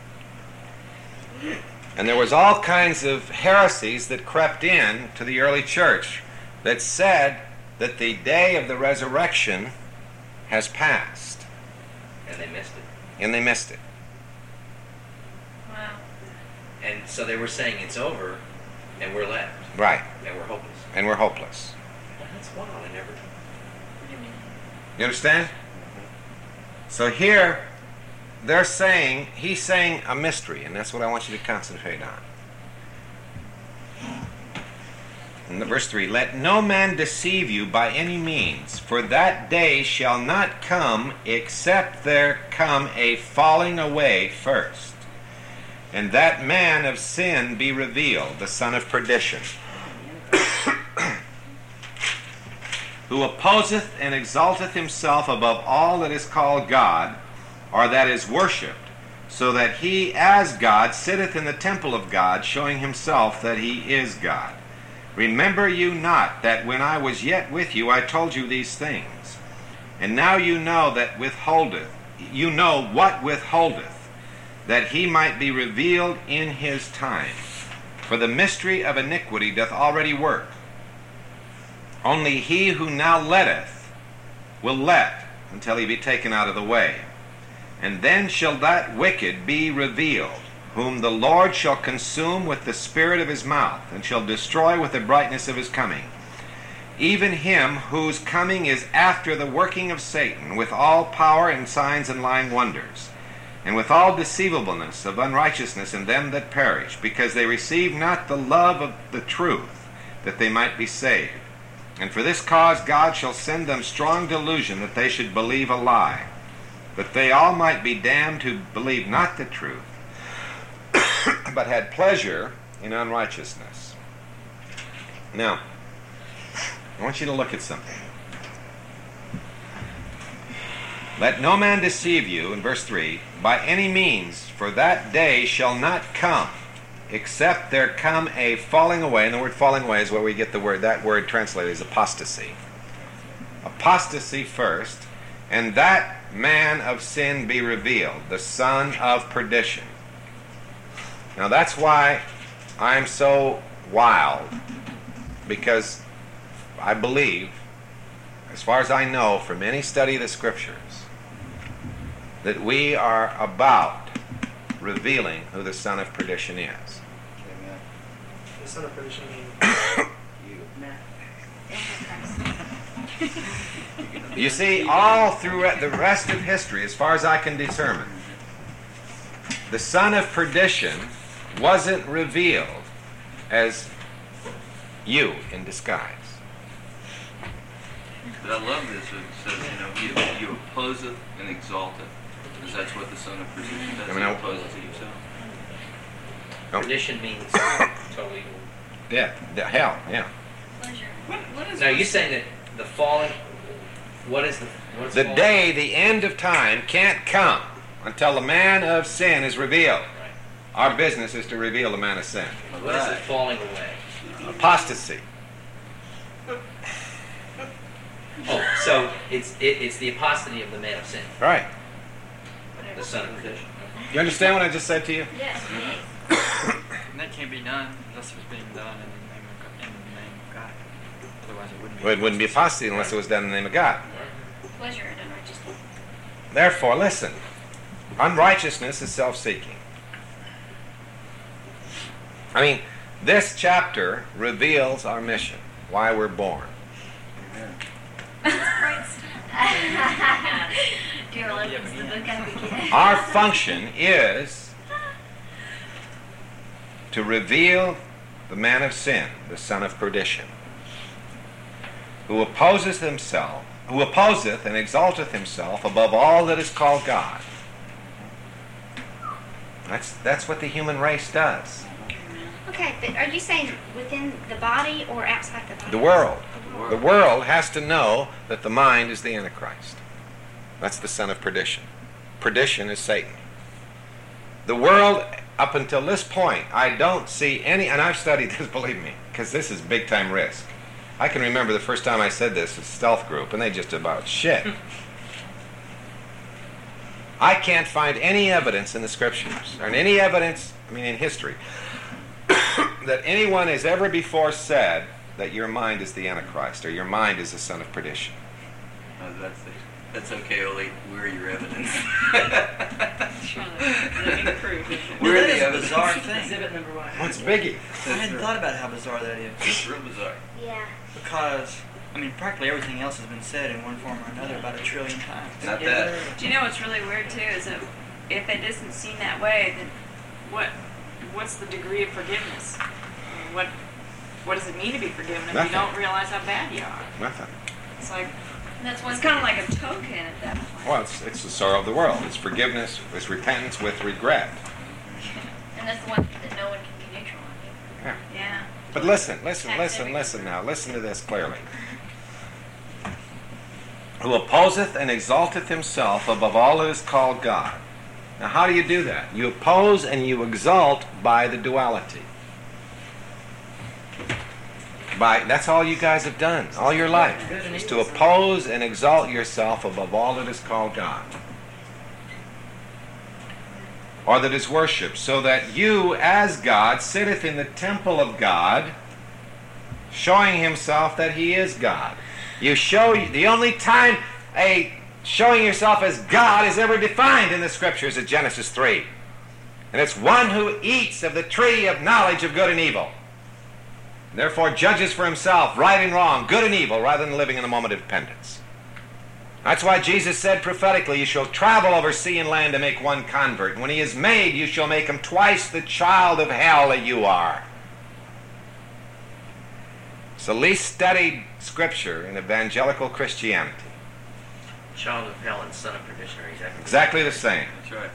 And there was all kinds of heresies that crept in to the early church that said that the day of the resurrection has passed. And they missed it. And they missed it. Wow. And so they were saying it's over, and we're left. Right. And we're hopeless. And we're hopeless. Well, that's wild. I never... You understand? So here, they're saying, he's saying a mystery, and that's what I want you to concentrate on. In the verse three, let no man deceive you by any means, for that day shall not come except there come a falling away first, and that man of sin be revealed, the son of perdition, who opposeth and exalteth himself above all that is called God, or that is worshipped, so that he as God sitteth in the temple of God, showing himself that he is God. Remember you not that when I was yet with you I told you these things? And now you know that withholdeth, you know what withholdeth, that he might be revealed in his time. For the mystery of iniquity doth already work. Only he who now letteth will let until he be taken out of the way. And then shall that wicked be revealed, whom the Lord shall consume with the spirit of his mouth, and shall destroy with the brightness of his coming. Even him whose coming is after the working of Satan, with all power and signs and lying wonders, and with all deceivableness of unrighteousness in them that perish, because they receive not the love of the truth, that they might be saved. And for this cause God shall send them strong delusion, that they should believe a lie, that they all might be damned who believe not the truth, but had pleasure in unrighteousness. Now, I want you to look at something. Let no man deceive you, in verse three, by any means, for that day shall not come, except there come a falling away, and the word falling away is where we get the word, that word translated as apostasy. Apostasy first, and that man of sin be revealed, the son of perdition. Now that's why I'm so wild, because I believe, as far as I know from any study of the Scriptures, that we are about revealing who the son of perdition is. Amen. The son of perdition means you. You see, all through the rest of history, as far as I can determine, the son of perdition wasn't revealed as you in disguise. But I love this. It says, you know, you, you oppose it and exalt it. Because that's what the son of perdition does. I mean, he I- opposes it himself. Perdition means total evil. Yeah, the hell, yeah. Pleasure. What, what is Now you're saying that the fallen, what is the what is The fallen? day, the end of time, can't come until the man of sin is revealed. Right. Our business is to reveal the man of sin. What is it falling away? Apostasy. Oh, so it's it, it's the apostasy of the man of sin, Right. the son of perdition. You understand what I just said to you? Yes. And that can't be done unless it was being done in the name of, God- in the name of God. Otherwise, it wouldn't be. Well, it wouldn't be apostasy unless it was done in the name of God. Pleasure and unrighteousness. Therefore, listen. Unrighteousness is self-seeking. I mean, this chapter reveals our mission, why we're born. Dear Lord, it's the book I begin. Our function is to reveal the man of sin, the son of perdition, who opposes himself, who opposeth and exalteth himself above all that is called God. That's that's what the human race does. Okay, but are you saying within the body or outside the body? The world. The world has to know that the mind is the Antichrist. That's the son of perdition. Perdition is Satan. The world, up until this point, I don't see any, and I've studied this, believe me, because this is big time risk. I can remember the first time I said this at Stealth Group, and they just about shit. I can't find any evidence in the Scriptures, or in any evidence, I mean in history, that anyone has ever before said that your mind is the Antichrist, or your mind is the son of perdition. Uh, that's, that's okay, Ole. We're your evidence. Living proof. We're that the is a evidence. bizarre thing. Exhibit number one. What's biggie? I hadn't thought about how bizarre that is. It's real bizarre. Yeah. Because, I mean, practically everything else has been said in one form or another about a trillion times. Not that. Do you know what's really weird too is that if it isn't seen that way, then what what's the degree of forgiveness? I mean, What what does it mean to be forgiven if Nothing. you don't realize how bad you are? Nothing. It's like That's one it's kind of like a token at that point. Well, it's, it's the sorrow of the world. It's forgiveness, it's repentance with regret. And that's the one thing that no one can be neutral on. Yeah. Yeah. But listen, listen, listen, listen now. Listen to this clearly. Who opposeth and exalteth himself above all that is called God. Now, how do you do that? You oppose and you exalt by the duality. By, that's all you guys have done all your life, is to oppose and exalt yourself above all that is called God, or that is worshipped, so that you as God sitteth in the temple of God, showing himself that he is God. You show, the only time a showing yourself as God is ever defined in the Scriptures is Genesis three. And it's one who eats of the tree of knowledge of good and evil. Therefore judges for himself right and wrong, good and evil, rather than living in a moment of dependence. That's why Jesus said prophetically, you shall travel over sea and land to make one convert. And when he is made, you shall make him twice the child of hell that you are. It's the least studied scripture in evangelical Christianity. Child of hell and son of perdition are exactly Exactly the same. That's right.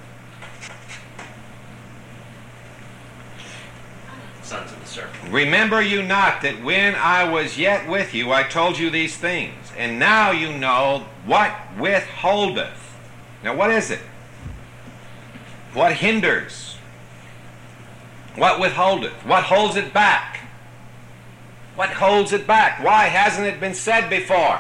sons of the serpent. Remember you not that when I was yet with you, I told you these things, and now you know what withholdeth. Now what is it? What hinders? What withholdeth? What holds it back? What holds it back? Why hasn't it been said before?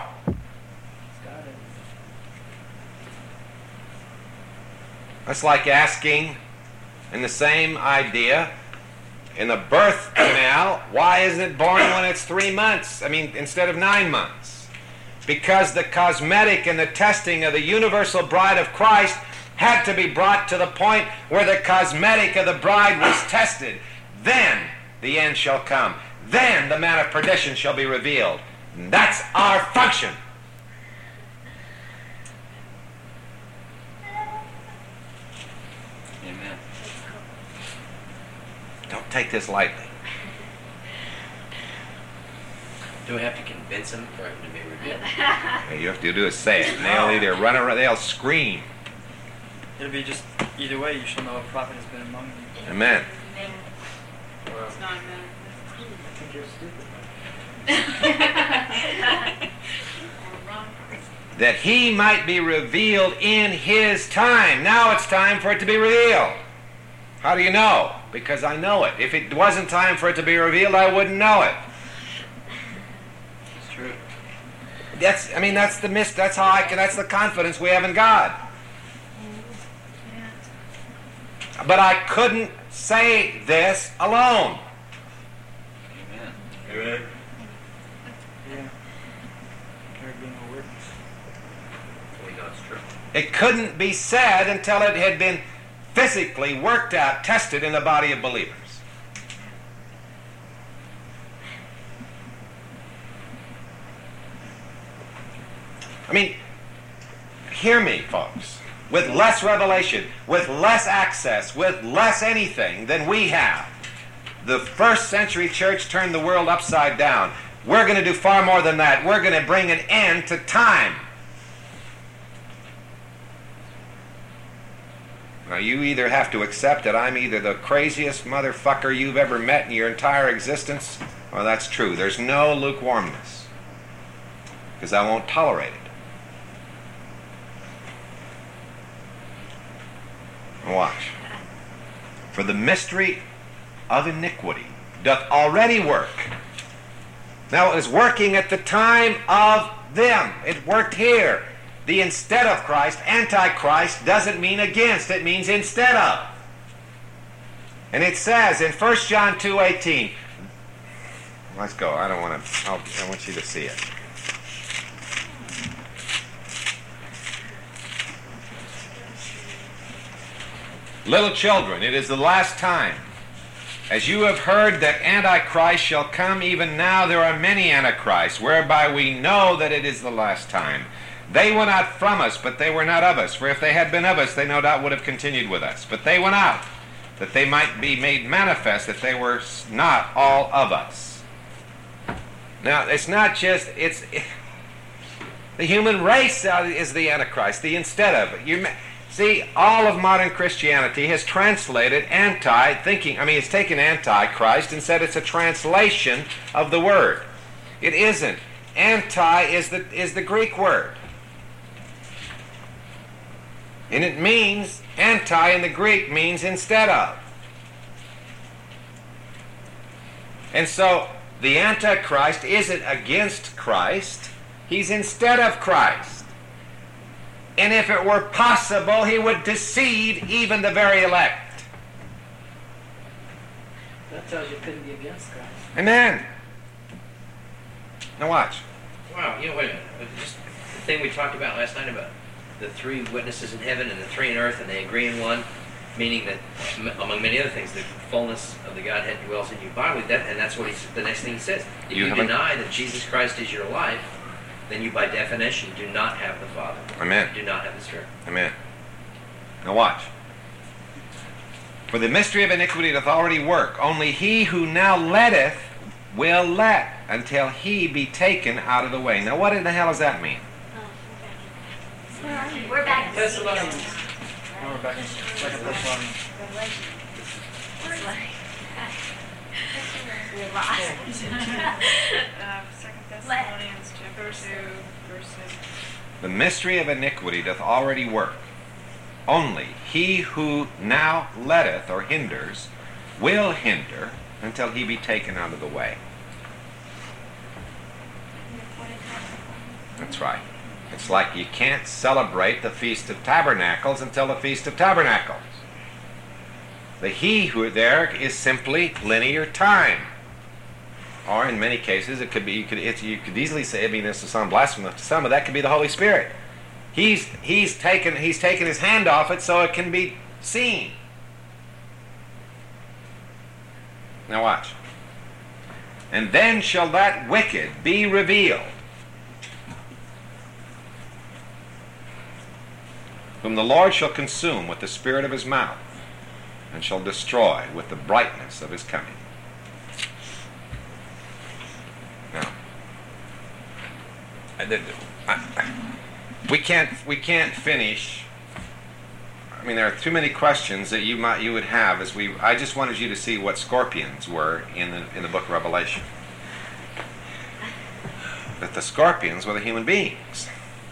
That's like asking, in the same idea, in the birth canal, why isn't it born when it's three months? I mean, instead of nine months. Because the cosmetic and the testing of the universal bride of Christ had to be brought to the point where the cosmetic of the bride was tested. Then the end shall come. Then the man of perdition shall be revealed. And that's our function. Amen. Don't take this lightly. Do we have to convince them for him to be revealed? Yeah, you have to do is say it. And they'll either run around, they'll scream. It'll be just either way. You shall know a prophet has been among you. Amen. It's not amen. I think you're stupid. That he might be revealed in his time. Now it's time for it to be revealed. How do you know? Because I know it. If it wasn't time for it to be revealed, I wouldn't know it. It's true. That's, I mean, that's the mis- that's how I can, that's the confidence we have in God. But I couldn't say this alone. Amen. Amen. Yeah. There would be no witness. We know it's true. It couldn't be said until it had been physically worked out, tested in the body of believers. I mean, hear me, folks. With less revelation, with less access, with less anything than we have, the first century church turned the world upside down. We're going to do far more than that. We're going to bring an end to time. Now, you either have to accept that I'm either the craziest motherfucker you've ever met in your entire existence, or that's true. There's no lukewarmness, because I won't tolerate it. Watch. For the mystery of iniquity doth already work. Now, it was working at the time of them. It worked here. The instead of Christ, antichrist, doesn't mean against. It means instead of. And it says in First John two eighteen. Let's go. I don't want to. I'll, I want you to see it. Little children, it is the last time. As you have heard that Antichrist shall come, even now there are many Antichrists, whereby we know that it is the last time. They went out from us, but they were not of us. For if they had been of us, they no doubt would have continued with us. But they went out, that they might be made manifest that they were not all of us. Now, it's not just, it's, it, the human race is the Antichrist, the instead of. You, see, all of modern Christianity has translated anti, thinking, I mean, it's taken Antichrist and said it's a translation of the word. It isn't. Anti is the, is the Greek word. And it means, anti in the Greek means instead of. And so, the Antichrist isn't against Christ, he's instead of Christ. And if it were possible, he would deceive even the very elect. That tells you it couldn't be against Christ. Amen. Now watch. Wow, you know, wait a minute. Just the thing we talked about last night about the three witnesses in heaven and the three in earth, and they agree in one, meaning that, among many other things, the fullness of the Godhead dwells in you bodily. That, and that's what he's, the next thing he says. If you, You deny that Jesus Christ is your life, then you, by definition, do not have the Father. Amen. You do not have the Spirit. Amen. Now watch. For the mystery of iniquity doth already work. Only he who now letteth will let until he be taken out of the way. Now what in the hell does that mean? We're back. Thessalonians. Now we're back in Second Thessalonians. We're lost. Uh, Second Thessalonians chapter two, verse six. The mystery of iniquity doth already work. Only he who now letteth or hinders will hinder until he be taken out of the way. That's right. It's like you can't celebrate the Feast of Tabernacles until the Feast of Tabernacles. The he who are there is simply linear time. Or in many cases, it could be, you could, it, you could easily say, I mean, this is some blasphemous to some, but that could be the Holy Spirit. He's, he's, taken, he's taken his hand off it so it can be seen. Now watch. And then shall that wicked be revealed, whom the Lord shall consume with the spirit of his mouth, and shall destroy with the brightness of his coming. Now, I did, I, we can't we can't finish. I mean, there are too many questions that you might you would have as we. I just wanted you to see what scorpions were in the in the book of Revelation. That the scorpions were the human beings.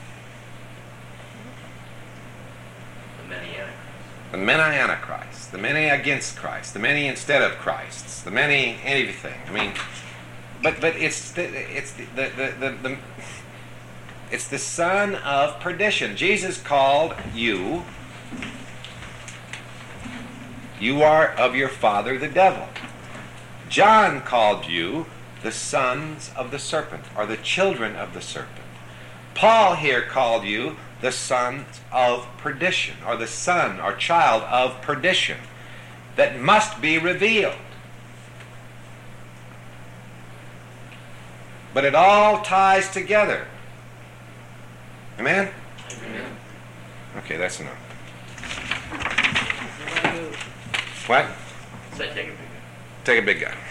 The many antichrists, the many against Christ, the many instead of Christs, the many anything. I mean, but but it's the, it's the the, the, the, the it's the son of perdition. Jesus called you. You are of your father the devil. John called you the sons of the serpent, or the children of the serpent. Paul here called you the sons of perdition, or the son or child of perdition, that must be revealed. But it all ties together. Amen? Amen. Okay, that's enough. What? Say take a big guy. Take a big guy.